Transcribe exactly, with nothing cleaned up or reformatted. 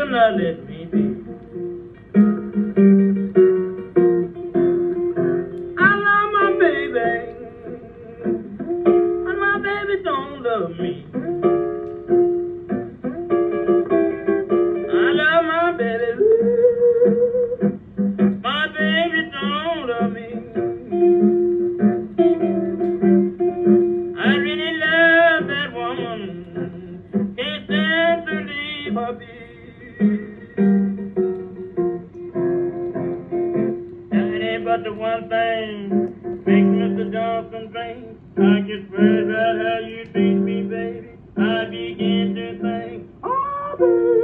will not let me be. I love my baby, but my baby don't love me. I love my baby, my baby don't love me. I really love that woman, can't stand to leave her be. That ain't but the one thing makes Mister Johnson think. I get worried about how you treat me, baby. I begin to think, oh, baby.